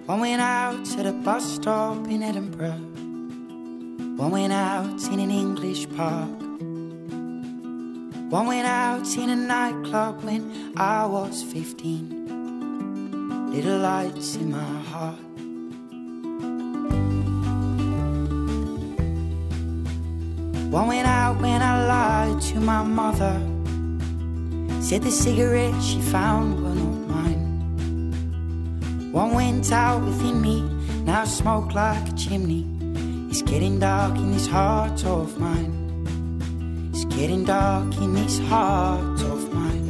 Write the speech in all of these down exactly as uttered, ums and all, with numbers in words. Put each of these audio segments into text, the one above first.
One went out to the bus stop in Edinburgh. One went out in an English park. One went out in a nightclub when I was fifteen. Little lights in my heart. One went out when I lied to my mother. Said the cigarettes she found were not mine. One went out within me, now I smoke like a chimney. It's getting dark in this heart of mine. It's getting dark in this heart of mine.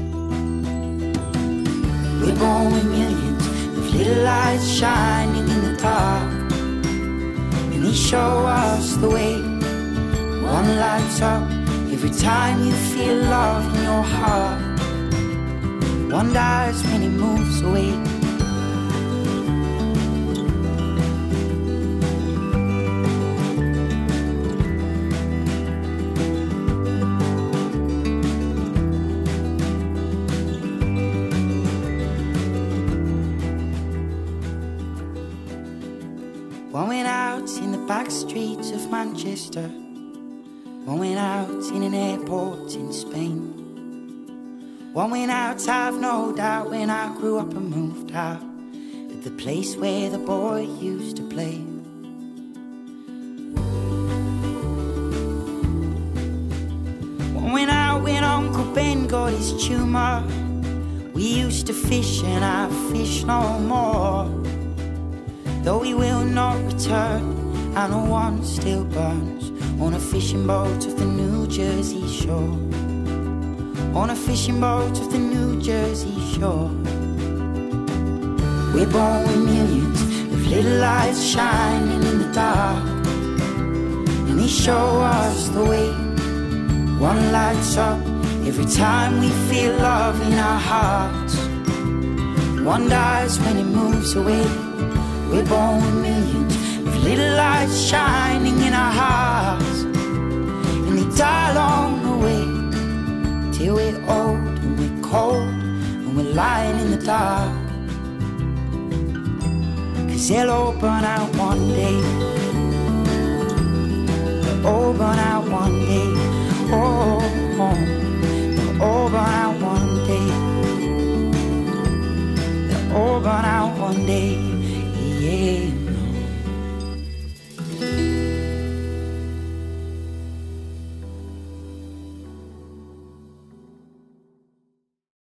We're born with millions of little lights shining in the dark, and they show us the way. One lights up every time you feel love in your heart. One dies when it moves away. One went out in the back streets of Manchester. One went out in an airport in Spain. One went out, I've no doubt, when I grew up and moved out, at the place where the boy used to play. One went out when Uncle Ben got his tumour. We used to fish and I fish no more. Though he will not return, I know one still burns on a fishing boat of the New Jersey shore. On a fishing boat of the New Jersey shore. We're born with millions of little lights shining in the dark, and they show us the way. One lights up every time we feel love in our hearts. One dies when it moves away. We're born with millions of little lights shining in our hearts, and they die along the way, till we're old and we're cold and we're lying in the dark. Cause they'll all burn out one day. They'll all burn out one day. Oh, oh. They'll all burn out one day. They'll all burn out one day. Yeah.